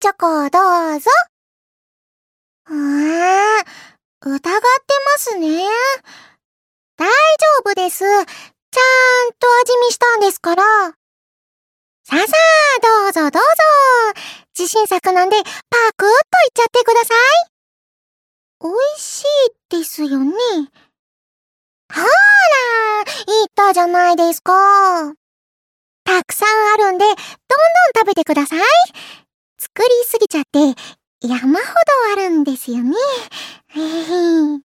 チョコをどうぞ。疑ってますね。大丈夫です。ちゃんと味見したんですから。さあさあ、どうぞどうぞ。自信作なんでパクッといっちゃってください。美味しいですよね。ほーら、言ったじゃないですか。たくさんあるんで、どんどん食べてください。作りすぎちゃって山ほどあるんですよね。